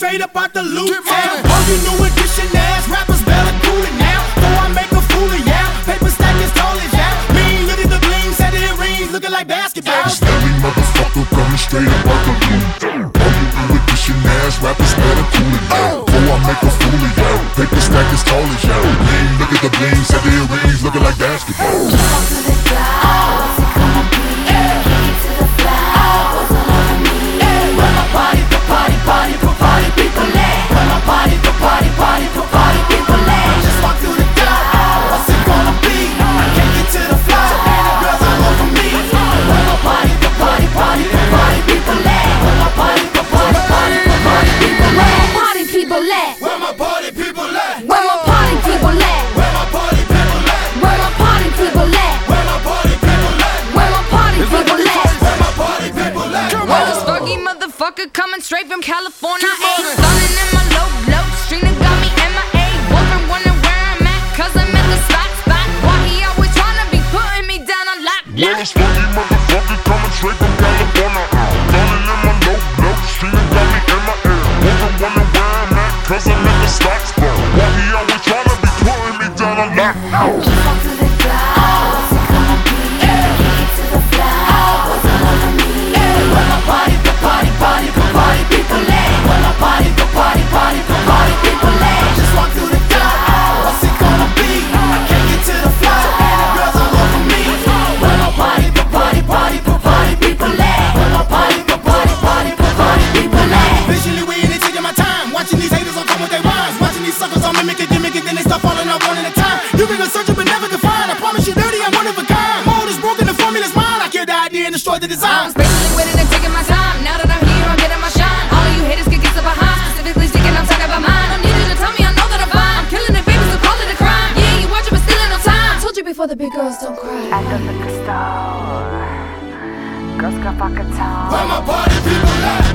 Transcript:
straight up out the loot town. All you new edition ass rappers better cool it now. Before I make a fool of y'all, paper stack as tall as y'all. Mean, look at the bling, set it rings, looking like basketball. Steady motherfucker coming straight up out the loot town. All you new edition ass rappers better cool it now. Before I make a fool of y'all, paper stack as tall as y'all. Mean, look at the bling, set it rings, looking like basketball. Motherfucker coming straight from California. Stunning in my low, streaming got me MIA. Woman wondering where I'm at, cause I'm at the spot. Why he always tryna be putting me down on lock. Well, this funky motherfucker coming straight from California. Stunning in my low, streaming got me MIA. Woman wondering where I'm at, cause I'm at the spot. Why he always tryna be putting me down on lock. Destroy the design. I'm spacing with it and taking my time. Now that I'm here, I'm getting my shine. All of you haters can get so behind. Specifically sticking, I'm talking about mine. Don't need you to tell me, I know that I'm fine. I'm killing it, baby, so call it a crime. Yeah, you watching, but still ain't no time. I told you before, the big girls don't cry. At the liquor store, girls got vodka town. Where my party people at?